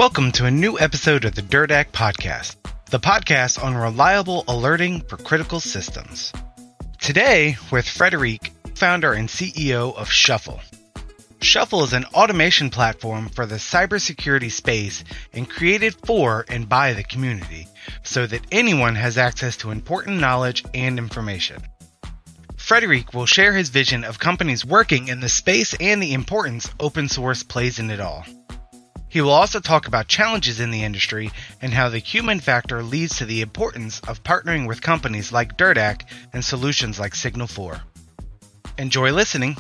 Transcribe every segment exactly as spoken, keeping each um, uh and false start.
Welcome to a new episode of the DIRDAC Podcast, the podcast on reliable alerting for critical systems. Today, with Frederic, founder and C E O of Shuffle. Shuffle is an automation platform for the cybersecurity space and created for and by the community so that anyone has access to important knowledge and information. Frederic will share his vision of companies working in the space and the importance open source plays in it all. He will also talk about challenges in the industry and how the human factor leads to the importance of partnering with companies like DIRDAC and solutions like Signal four. Enjoy listening.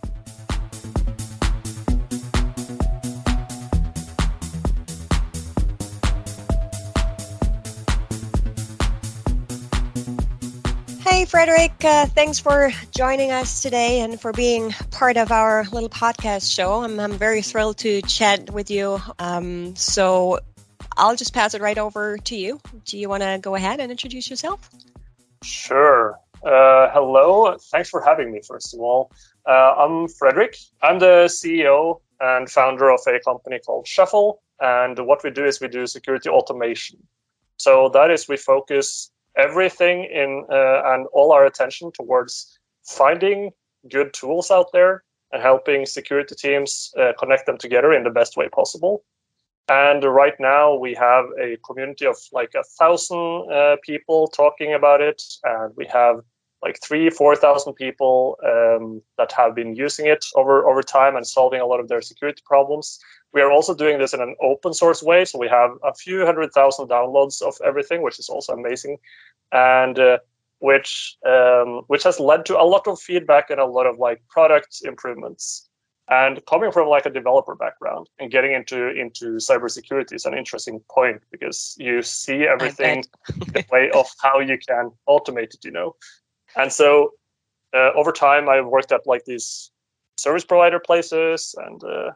Hey, Frederic. Uh, thanks for joining us today and for being part of our little podcast show. I'm, I'm very thrilled to chat with you. Um, so I'll just pass it right over to you. Do you want to go ahead and introduce yourself? Sure. Uh, hello. Thanks for having me, first of all. Uh, I'm Frederic. I'm the C E O and founder of a company called Shuffle. And what we do is we do security automation. So that is we focus everything in uh, and all our attention towards finding good tools out there and helping security teams uh, connect them together in the best way possible. And right now we have a community of like a thousand uh, people talking about it, and we have like three, four thousand people um, that have been using it over over time and solving a lot of their security problems. We are also doing this in an open source way, so we have a few hundred thousand downloads of everything, which is also amazing, and uh, which um, which has led to a lot of feedback and a lot of like product improvements. And coming from like a developer background and getting into into cybersecurity is an interesting point because you see everything the way of how you can automate it, you know. And so uh, over time, I've worked at like these service provider places, and uh,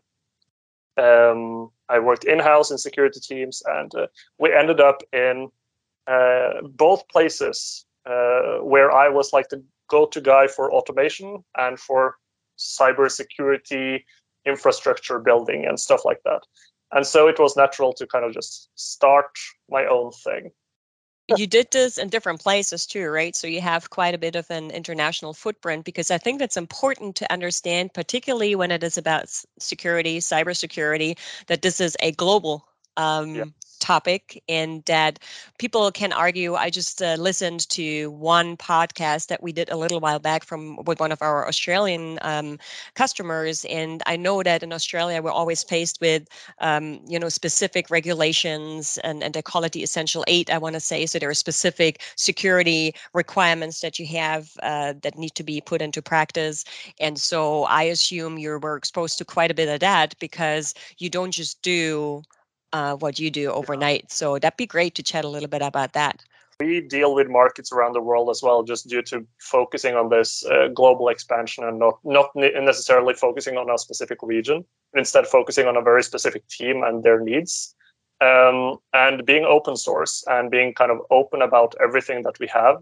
um, I worked in-house in security teams, and uh, we ended up in uh, both places uh, where I was like the go-to guy for automation and for cybersecurity infrastructure building and stuff like that. And so it was natural to kind of just start my own thing. You did this in different places too, right? So you have quite a bit of an international footprint, because I think that's important to understand, particularly when it is about security, cybersecurity, that this is a global um, yeah. topic, and that people can argue. I just uh, listened to one podcast that we did a little while back from with one of our Australian um, customers, and I know that in Australia we're always faced with um, you know specific regulations, and, and they call it the Essential Eight, I want to say. So there are specific security requirements that you have uh, that need to be put into practice, and so I assume you were exposed to quite a bit of that, because you don't just do Uh, what you do overnight. Yeah. So that'd be great to chat a little bit about that. We deal with markets around the world as well, just due to focusing on this uh, global expansion and not not necessarily focusing on a specific region, but instead focusing on a very specific team and their needs. Um, and being open source and being kind of open about everything that we have,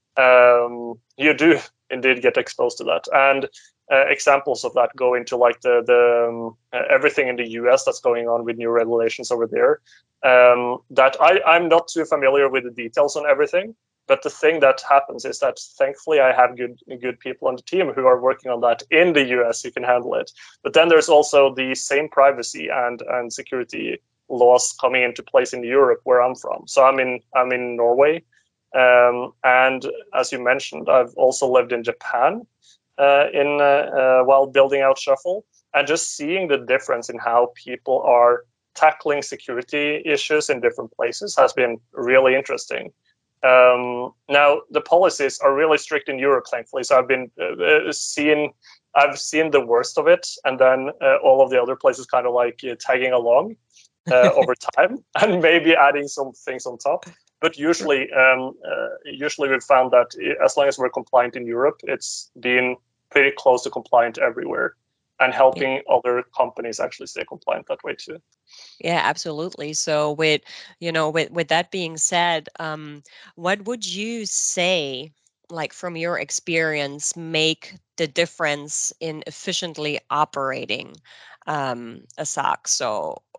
um, you do indeed get exposed to that. And Uh, examples of that go into like the the um, uh, everything in the U S that's going on with new regulations over there. Um, that I I'm not too familiar with the details on everything, but the thing that happens is that thankfully I have good good people on the team who are working on that in the U S who can handle it. But then there's also the same privacy and and security laws coming into place in Europe, where I'm from. So I'm in I'm in Norway, um, and as you mentioned, I've also lived in Japan. Uh, in uh, uh, while building out Shuffle, and just seeing the difference in how people are tackling security issues in different places has been really interesting. Um, now the policies are really strict in Europe, thankfully. So I've been uh, seeing, I've seen the worst of it, and then uh, all of the other places kind of like uh, tagging along uh, over time, and maybe adding some things on top. But usually, um, uh, usually we've found that as long as we're compliant in Europe, it's been pretty close to compliant everywhere, and helping yeah. other companies actually stay compliant that way too. Yeah, absolutely. So with, you know, with, with that being said, um, what would you say, like from your experience, make the difference in efficiently operating um, a S O C? So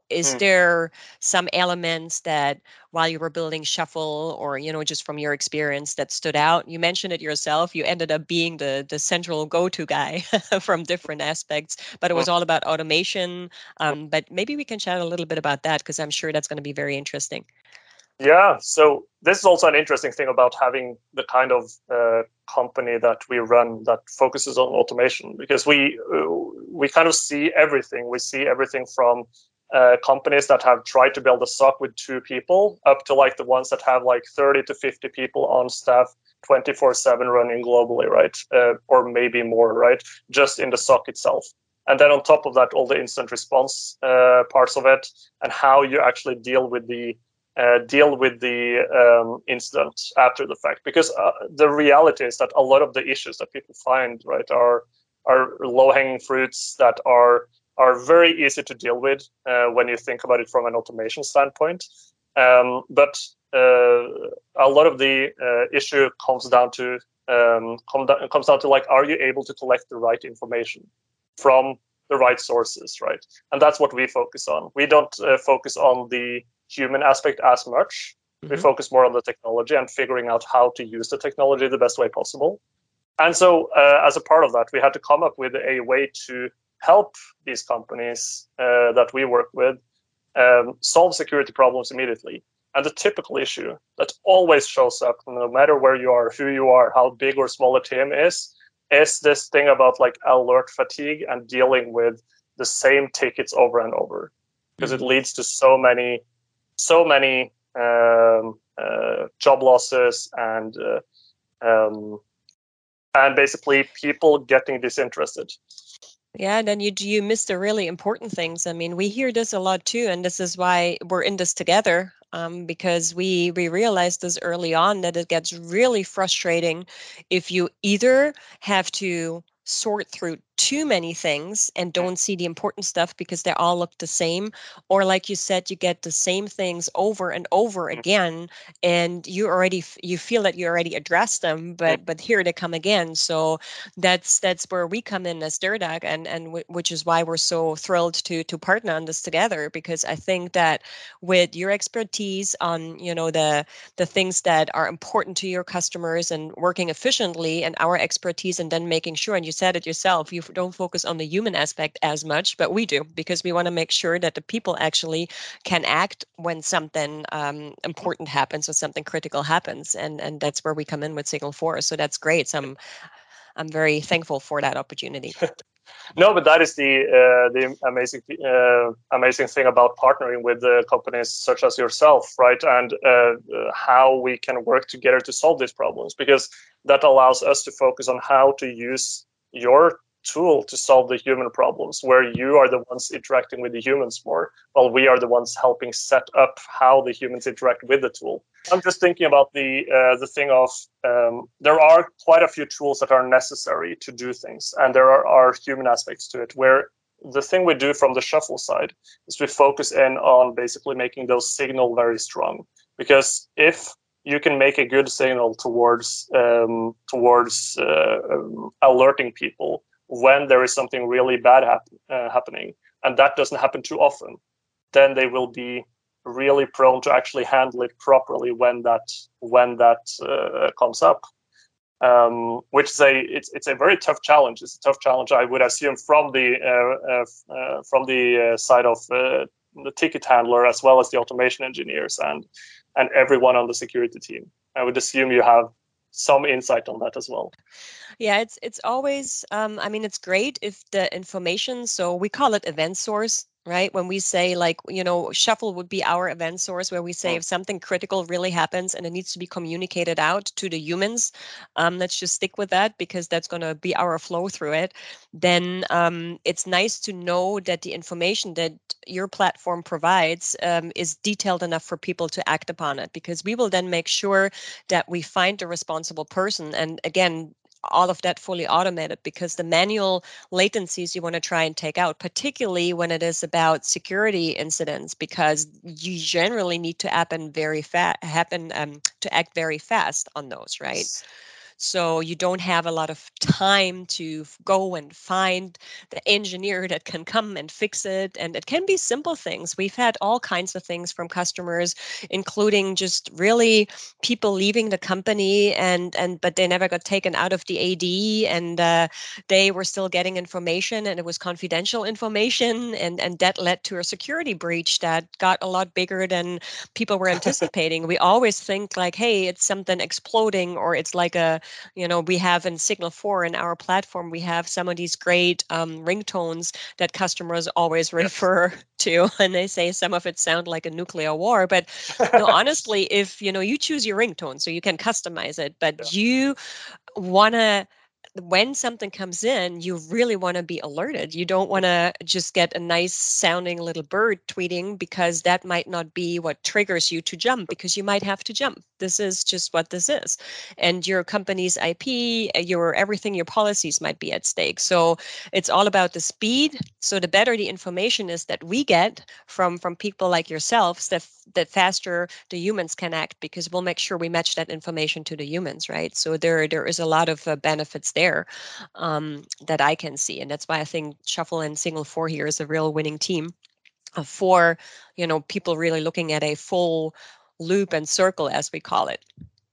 is Mm. there some elements that while you were building Shuffle, or, you know, just from your experience, that stood out? You mentioned it yourself. You ended up being the the central go-to guy from different aspects, but it was all about automation. Um, but maybe we can chat a little bit about that, because I'm sure that's going to be very interesting. Yeah, so this is also an interesting thing about having the kind of uh, company that we run that focuses on automation, because we uh, we kind of see everything. We see everything from uh, companies that have tried to build a S O C with two people up to like the ones that have like thirty to fifty people on staff twenty-four seven running globally, right? Uh, or maybe more, right? Just in the S O C itself. And then on top of that, all the incident response uh, parts of it, and how you actually deal with the Uh, deal with the um, incident after the fact, because uh, the reality is that a lot of the issues that people find, right, are are low-hanging fruits that are are very easy to deal with uh, when you think about it from an automation standpoint. Um, but uh, a lot of the uh, issue comes down to um, come down, comes down to like, are you able to collect the right information from the right sources, right? And that's what we focus on. We don't uh, focus on the human aspect as much. Mm-hmm. We focus more on the technology and figuring out how to use the technology the best way possible. And so uh, as a part of that, we had to come up with a way to help these companies uh, that we work with um, solve security problems immediately. And the typical issue that always shows up, no matter where you are, who you are, how big or small a team is, is this thing about like alert fatigue and dealing with the same tickets over and over, because mm-hmm. it leads to so many so many um, uh, job losses and uh, um, and basically people getting disinterested. Yeah, and then you you miss the really important things. I mean, we hear this a lot too, and this is why we're in this together. Um, because we we realized this early on, that it gets really frustrating if you either have to sort through too many things and don't see the important stuff because they all look the same, or like you said, you get the same things over and over again, and you already you feel that you already addressed them, but but here they come again. So that's that's where we come in as Dirdag, and and w- which is why we're so thrilled to to partner on this together, because I think that with your expertise on, you know, the the things that are important to your customers and working efficiently, and our expertise, and then making sure, and you said it yourself, you don't focus on the human aspect as much, but we do, because we want to make sure that the people actually can act when something um, important happens or something critical happens, and and that's where we come in with Signal Force. So that's great. So I'm I'm very thankful for that opportunity. No, but that is the uh, the amazing uh, amazing thing about partnering with uh, companies such as yourself, right? And uh, how we can work together to solve these problems, because that allows us to focus on how to use your tool to solve the human problems, where you are the ones interacting with the humans more, while we are the ones helping set up how the humans interact with the tool. I'm just thinking about the uh, the thing of um, there are quite a few tools that are necessary to do things, and there are, are human aspects to it, where the thing we do from the Shuffle side is we focus in on basically making those signal very strong, because if you can make a good signal towards um, towards uh, um, alerting people when there is something really bad hap- uh, happening, and that doesn't happen too often, then they will be really prone to actually handle it properly when that when that uh, comes up. Um, which is a it's it's a very tough challenge. It's a tough challenge, I would assume, from the uh, uh, uh, from the uh, side of uh, the ticket handler, as well as the automation engineers and and everyone on the security team. I would assume you have some insight on that as well. Yeah, it's it's always, um, I mean, it's great if the information, so we call it event source, right? When we say, like, you know, Shuffle would be our event source, where we say if something critical really happens and it needs to be communicated out to the humans, um, let's just stick with that, because that's going to be our flow through it. Then um, it's nice to know that the information that your platform provides um, is detailed enough for people to act upon it, because we will then make sure that we find the responsible person. And again, all of that fully automated, because the manual latencies you want to try and take out, particularly when it is about security incidents, because you generally need to happen very fast, happen um, to act very fast on those, right? So you don't have a lot of time to go and find the engineer that can come and fix it. And it can be simple things. We've had all kinds of things from customers, including just really people leaving the company and and but they never got taken out of the A D, and uh, they were still getting information, and it was confidential information, and and that led to a security breach that got a lot bigger than people were anticipating. We always think like, hey, it's something exploding, or it's like a, you know, we have in Signal four in our platform, we have some of these great um, ringtones that customers always refer to, and they say some of it sound like a nuclear war. But no, honestly, if you know, you choose your ringtone, so you can customize it, but Yeah. you want to, when something comes in, you really want to be alerted. You don't want to just get a nice sounding little bird tweeting, because that might not be what triggers you to jump, because you might have to jump. This is just what this is. And your company's I P, your everything, your policies might be at stake. So it's all about the speed. So the better the information is that we get from from people like yourselves, that that faster the humans can act, because we'll make sure we match that information to the humans, right? So there there is a lot of uh, benefits there um, that I can see, and that's why I think Shuffle and Signal four here is a real winning team uh, for, you know, people really looking at a full loop and circle, as we call it.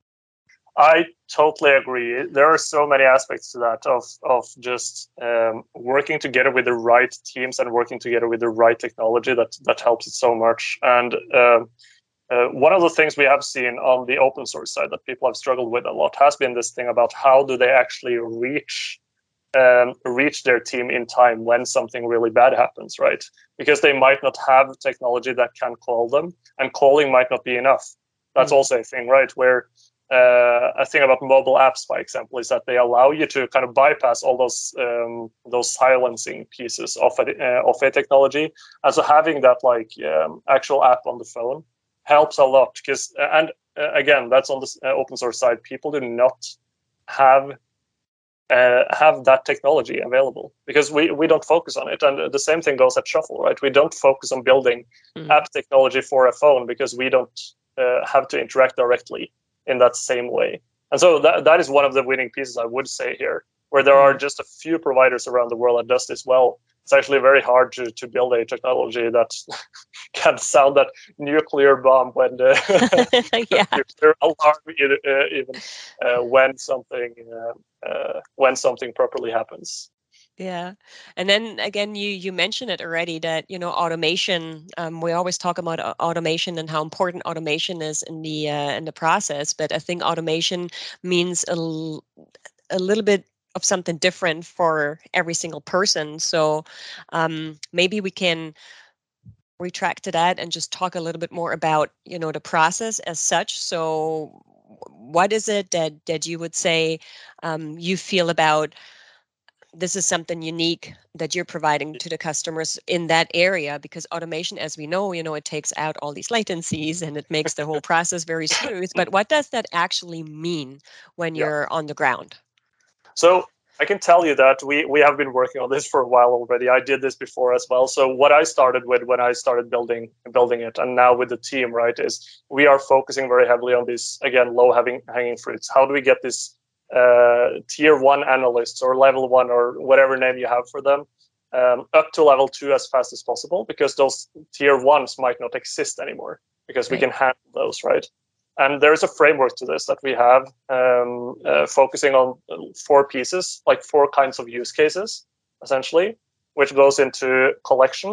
I totally agree. There are so many aspects to that of of just um, working together with the right teams and working together with the right technology that that helps it so much. And um, uh, one of the things we have seen on the open source side that people have struggled with a lot has been this thing about how do they actually reach um, reach their team in time when something really bad happens, right? Because they might not have technology that can call them, and calling might not be enough. That's mm. also a thing, right? Where Uh, a thing about mobile apps, for example, is that they allow you to kind of bypass all those um, those silencing pieces of a, uh, of a technology. And so having that like um, actual app on the phone helps a lot. Because and uh, again, that's on the uh, open source side. People do not have uh, have that technology available because we we don't focus on it. And the same thing goes at Shuffle, right? We don't focus on building mm. app technology for a phone because we don't uh, have to interact directly in that same way. And so that that is one of the winning pieces, I would say, here, where there are just a few providers around the world that does this well. It's actually very hard to, to build a technology that can sound that nuclear bomb when the yeah. nuclear alarm uh, even uh, when something uh, uh, when something properly happens. Yeah. And then again, you you mentioned it already that, you know, automation, um, we always talk about automation and how important automation is in the uh, in the process. But I think automation means a, l- a little bit of something different for every single person. So um, maybe we can retract to that and just talk a little bit more about, you know, the process as such. So what is it that, that you would say um, you feel about this is something unique that you're providing to the customers in that area? Because automation, as we know, you know, it takes out all these latencies and it makes the whole process very smooth. But what does that actually mean when you're yeah. on the ground? So I can tell you that we, we have been working on this for a while already. I did this before as well. So what I started with when I started building building it, and now with the team, right, is we are focusing very heavily on these, again, low hanging hanging fruits. How do we get this Uh, tier one analysts or level one or whatever name you have for them um, up to level two as fast as possible, because those tier ones might not exist anymore because we right. can handle those, right? And there is a framework to this that we have um, uh, focusing on four pieces, like four kinds of use cases, essentially, which goes into collection,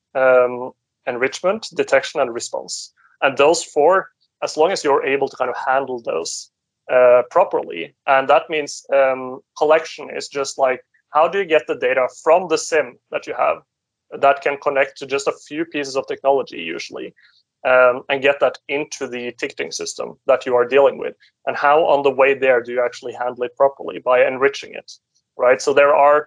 um, enrichment, detection, and response. And those four, as long as you're able to kind of handle those Uh, properly. And that means um, collection is just like, how do you get the data from the SIM that you have that can connect to just a few pieces of technology usually um, and get that into the ticketing system that you are dealing with? And how on the way there do you actually handle it properly by enriching it, right? So there are,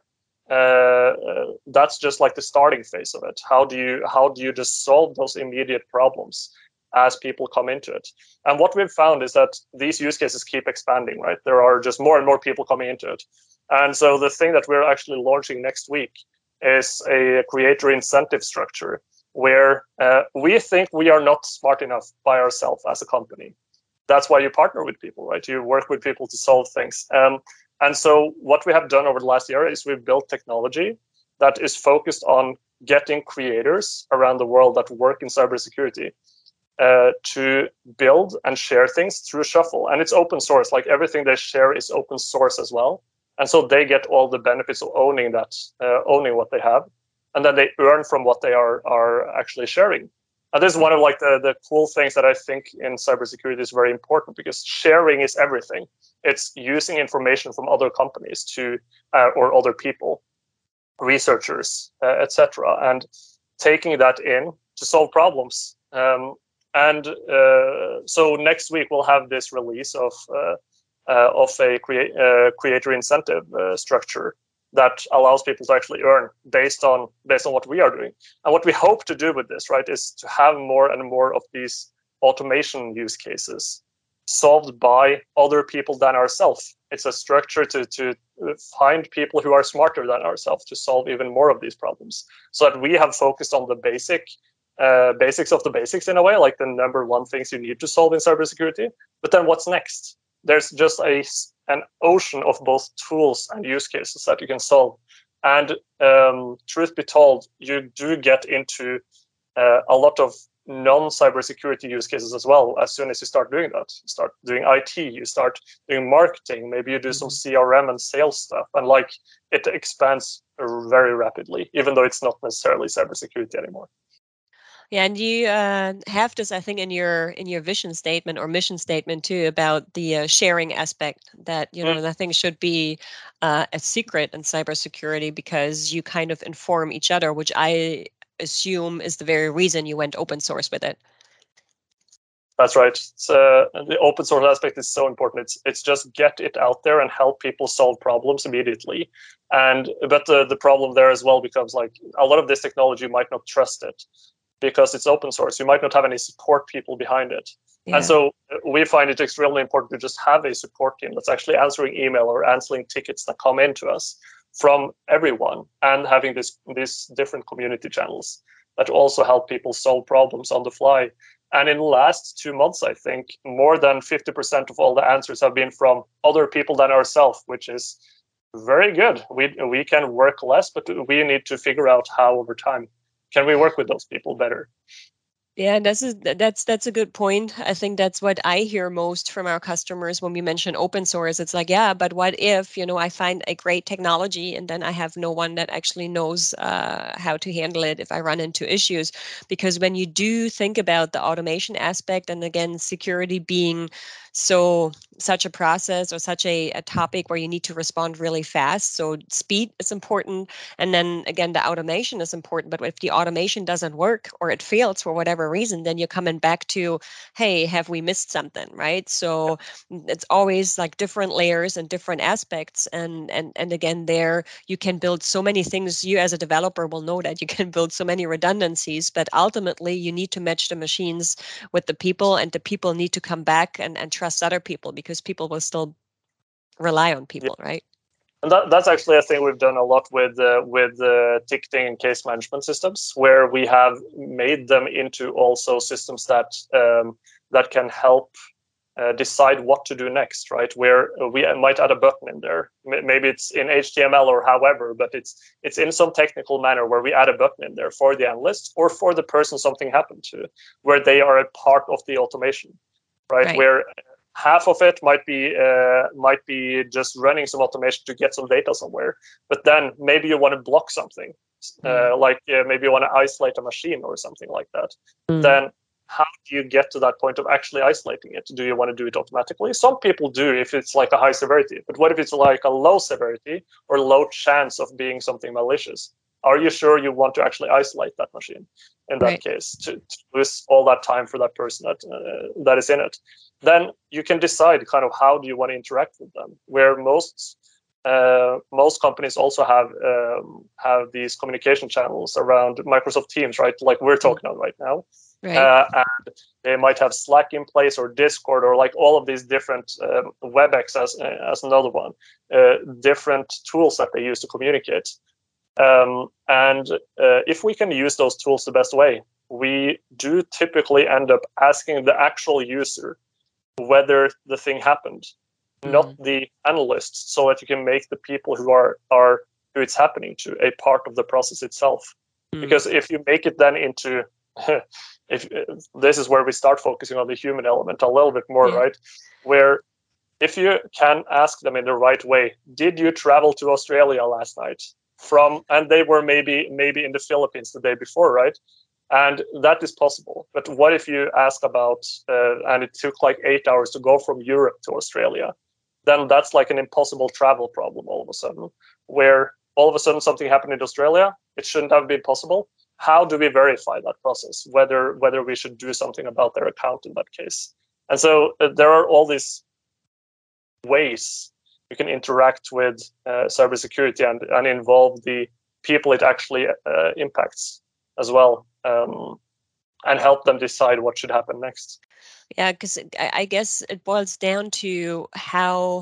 uh, uh, that's just like the starting phase of it. How do you, how do you just solve those immediate problems as people come into it? And what we've found is that these use cases keep expanding, right? There are just more and more people coming into it. And so the thing that we're actually launching next week is a creator incentive structure where uh, we think we are not smart enough by ourselves as a company. that's why you partner with people, right? You work with people to solve things. Um, and so what we have done over the last year is we've built technology that is focused on getting creators around the world that work in cybersecurity uh, to build and share things through Shuffle. And it's open source, like everything they share is open source as well. And so they get all the benefits of owning that, uh, owning what they have. And then they earn from what they are, are actually sharing. And this is one of like the, the cool things that I think in cybersecurity is very important, because sharing is everything. It's using information from other companies to, uh, or other people, researchers, uh, et cetera, and taking that in to solve problems. Um, and uh, so next week we'll have this release of uh, uh, of a crea- uh, creator incentive uh, structure that allows people to actually earn based on based on what we are doing. And what we hope to do with this, right, is to have more and more of these automation use cases solved by other people than ourselves. It's a structure to to find people who are smarter than ourselves to solve even more of these problems, so that we have focused on the basic uh, basics of the basics in a way, like the number one things you need to solve in cybersecurity. But then what's next? There's just a an ocean of both tools and use cases that you can solve. And um, truth be told, you do get into uh, a lot of non-cybersecurity use cases as well as soon as you start doing that. You start doing I T, you start doing marketing, maybe you do some C R M and sales stuff, and like it expands very rapidly, even though it's not necessarily cybersecurity anymore. Yeah, and you uh, have this, I think, in your in your vision statement or mission statement too, about the uh, sharing aspect. That you know, mm. nothing should be uh, a secret in cybersecurity, because you kind of inform each other, which I assume is the very reason you went open source with it. That's right. So the open source aspect is so important. It's it's just get it out there and help people solve problems immediately. And but the the problem there as well becomes like a lot of this technology, you might not trust it, because it's open source. You might not have any support people behind it. Yeah. And so we find it extremely important to just have a support team that's actually answering email or answering tickets that come into us from everyone, and having this these different community channels that also help people solve problems on the fly. And in the last two months, I think more than fifty percent of all the answers have been from other people than ourselves, which is very good. We we can work less, but we need to figure out how over time can we work with those people better? Yeah, that's a, that's that's a good point. I think that's what I hear most from our customers when we mention open source. It's like, yeah, but what if, you know, I find a great technology and then I have no one that actually knows uh, how to handle it if I run into issues? Because when you do think about the automation aspect, and again, security being so such a process or such a, a topic where you need to respond really fast. So speed is important. And then again, the automation is important. But if the automation doesn't work or it fails for whatever reason, then you're coming back to, hey, have we missed something, right? So it's always like different layers and different aspects. And, and, and again, there you can build so many things. You as a developer will know that you can build so many redundancies, but ultimately you need to match the machines with the people, and the people need to come back and, and trust other people, because people will still rely on people, yeah. Right? And that, that's actually a thing we've done a lot with uh, with uh, ticketing and case management systems, where we have made them into also systems that um, that can help uh, decide what to do next, right? Where we might add a button in there. Maybe it's in H T M L or however, but it's it's in some technical manner where we add a button in there for the analyst or for the person something happened to, where they are a part of the automation, right? right. Where half of it might be uh, might be just running some automation to get some data somewhere, but then maybe you want to block something, uh, mm. like uh, maybe you want to isolate a machine or something like that. Mm. Then how do you get to that point of actually isolating it? Do you want to do it automatically? Some people do if it's like a high severity, but what if it's like a low severity or low chance of being something malicious? Are you sure you want to actually isolate that machine in that right. case, to, to lose all that time for that person that uh, that is in it? Then you can decide kind of how do you want to interact with them. Where most uh, most companies also have um, have these communication channels around Microsoft Teams, right? Like we're talking about right now. Right. Uh, and they might have Slack in place or Discord or like all of these different um, WebEx as as another one, uh, different tools that they use to communicate. Um, and uh, if we can use those tools the best way, we do typically end up asking the actual user whether the thing happened, mm. not the analysts, so that you can make the people who are are who it's happening to a part of the process itself. Mm. Because if you make it then into if, if this is where we start focusing on the human element a little bit more, yeah. right? Where if you can ask them in the right way, did you travel to Australia last night? From and they were maybe maybe in the Philippines the day before, right? And that is possible. But what if you ask about uh, and it took like eight hours to go from Europe to Australia? Then that's like an impossible travel problem all of a sudden, where all of a sudden something happened in Australia. It shouldn't have been possible. How do we verify that process? Whether whether we should do something about their account in that case? And so uh, there are all these ways you can interact with uh, cybersecurity and, and involve the people it actually uh, impacts as well, um, and help them decide what should happen next. Yeah, because I, I guess it boils down to how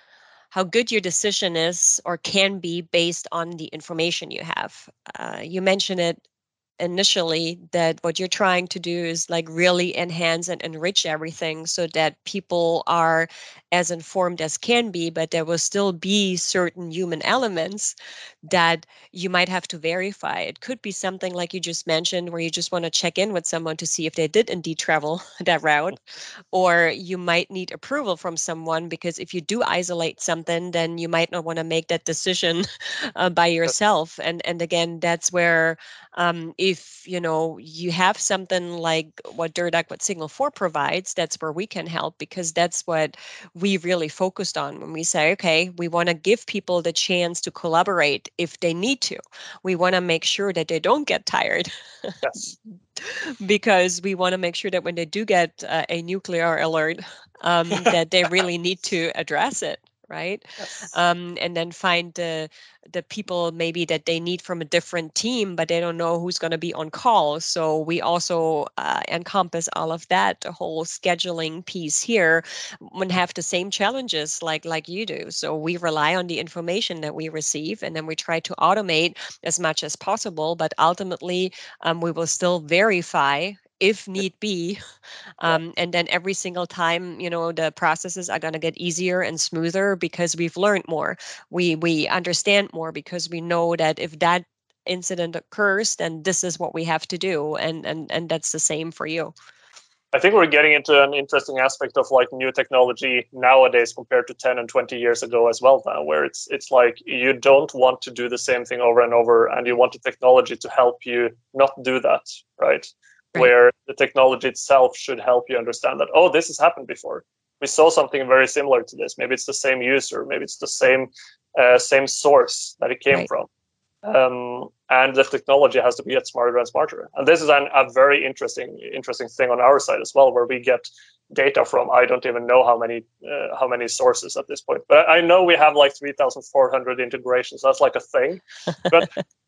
how good your decision is or can be based on the information you have. Uh, you mentioned it initially that what you're trying to do is like really enhance and enrich everything so that people are as informed as can be, but there will still be certain human elements that you might have to verify. It could be something like you just mentioned where you just want to check in with someone to see if they did indeed travel that route, or you might need approval from someone because if you do isolate something, then you might not want to make that decision uh, by yourself. And and again, that's where um, if you know you have something like what DIRDAC, what Signal four provides, that's where we can help, because that's what we really focused on when we say, okay, we want to give people the chance to collaborate if they need to. We want to make sure that they don't get tired. Yes. Because we want to make sure that when they do get uh, a nuclear alert, um, that they really need to address it, right? Yes. Um, and then find the the people maybe that they need from a different team, but they don't know who's going to be on call. So we also uh, encompass all of that, the whole scheduling piece here, and have the same challenges like like you do. So we rely on the information that we receive, and then we try to automate as much as possible. But ultimately, um, we will still verify if need be. Um, yeah. And then every single time, you know, the processes are going to get easier and smoother because we've learned more. We we understand more because we know that if that incident occurs, then this is what we have to do. And and and that's the same for you. I think we're getting into an interesting aspect of like new technology nowadays compared to ten and twenty years ago as well now, where it's it's like you don't want to do the same thing over and over, and you want the technology to help you not do that, right? Right. Where the technology itself should help you understand that, oh, this has happened before. We saw something very similar to this. Maybe it's the same user, maybe it's the same uh, same source that it came right. from. Um, and the technology has to get smarter and smarter. And this is an, a very interesting interesting thing on our side as well, where we get data from I don't even know how many uh, how many sources at this point. But I know we have like three thousand four hundred integrations. That's like a thing. But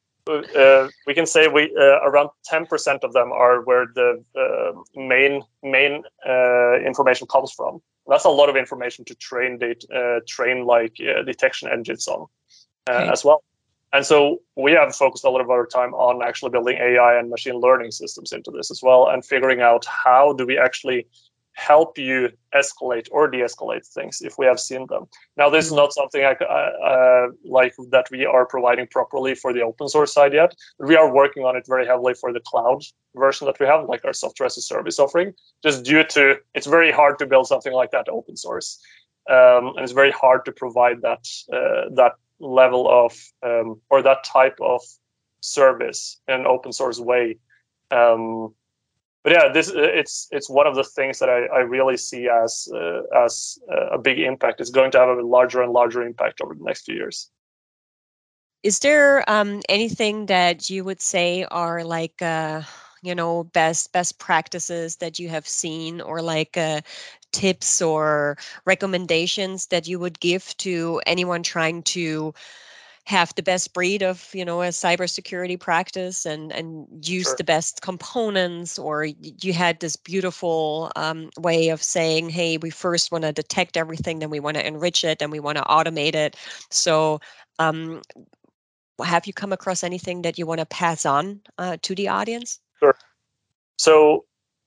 Uh, we can say we uh, around ten percent of them are where the uh, main main uh, information comes from. That's a lot of information to train data, uh, train like uh, detection engines on uh, okay. as well. And so we have focused a lot of our time on actually building A I and machine learning systems into this as well, and figuring out how do we actually help you escalate or de-escalate things if we have seen them. Now, this is not something I, uh, like that we are providing properly for the open source side yet. We are working on it very heavily for the cloud version that we have, like our software as a service offering, just due to it's very hard to build something like that open source. Um, and it's very hard to provide that uh, that level of um, or that type of service in an open source way. Um, But yeah, this it's it's one of the things that I, I really see as uh, as a big impact. It's going to have a larger and larger impact over the next few years. Is there um, anything that you would say are like uh, you know best best practices that you have seen, or like uh, tips or recommendations that you would give to anyone trying to have the best breed of, you know, a cybersecurity practice and, and use sure. the best components? Or you had this beautiful um, way of saying, hey, we first want to detect everything, then we want to enrich it, and we want to automate it. So um, have you come across anything that you want to pass on uh, to the audience? Sure. So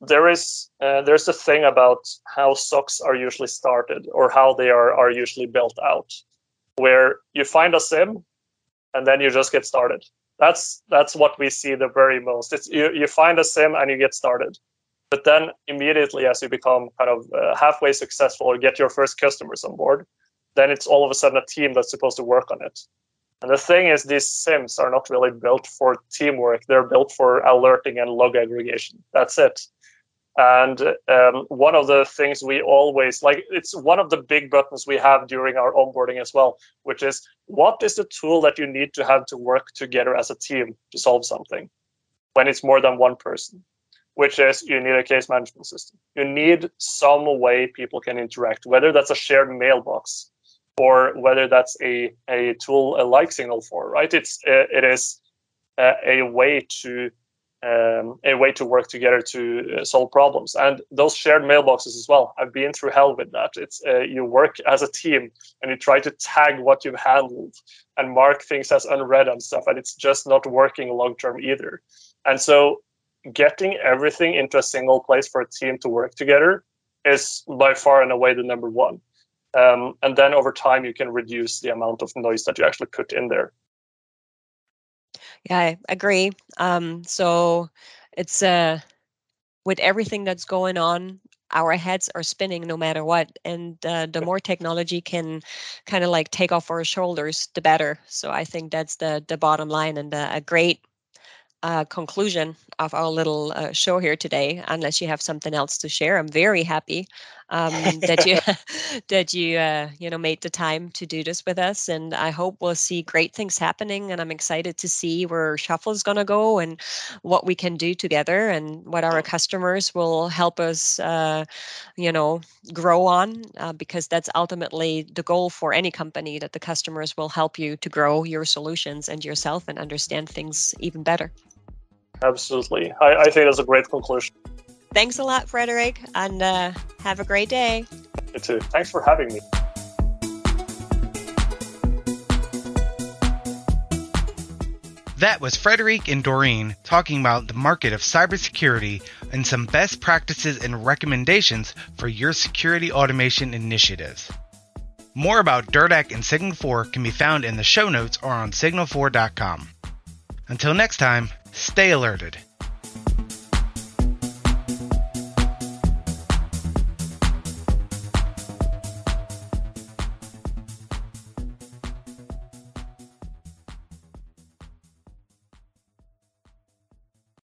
there is uh, there's the thing about how S O Cs are usually started, or how they are are usually built out, where you find a SIEM and then you just get started. That's that's what we see the very most. It's you, you find a SIEM and you get started, but then immediately as you become kind of uh, halfway successful or get your first customers on board, then it's all of a sudden a team that's supposed to work on it. And the thing is, these SIEMs are not really built for teamwork. They're built for alerting and log aggregation. That's it. And um, one of the things we always like, it's one of the big buttons we have during our onboarding as well, which is what is the tool that you need to have to work together as a team to solve something when it's more than one person, which is you need a case management system. You need some way people can interact, whether that's a shared mailbox or whether that's a, a tool like Signal four, right? It's uh, it is uh, a way to um, a way to work together to uh, solve problems, and those shared mailboxes as well. I've been through hell with that. It's uh, you work as a team and you try to tag what you've handled and mark things as unread and stuff, and it's just not working long term either. And so, getting everything into a single place for a team to work together is by far and away the number one. Um, and then over time, you can reduce the amount of noise that you actually put in there. Yeah, I agree. Um, so it's uh, with everything that's going on, our heads are spinning no matter what. And uh, the more technology can kind of like take off our shoulders, the better. So I think that's the, the bottom line, and a, a great Uh, conclusion of our little uh, show here today. Unless you have something else to share, I'm very happy um, that you that you uh, you know made the time to do this with us, and I hope we'll see great things happening. And I'm excited to see where Shuffle is going to go and what we can do together, and what our customers will help us, uh, you know, grow on, uh, because that's ultimately the goal for any company, that the customers will help you to grow your solutions and yourself and understand things even better. Absolutely. I, I think that's a great conclusion. Thanks a lot, Frederick, and uh, have a great day. You too. Thanks for having me. That was Frederick and Doreen talking about the market of cybersecurity and some best practices and recommendations for your security automation initiatives. More about DIRDAC and Signal four can be found in the show notes or on signal four dot com. Until next time, stay alerted.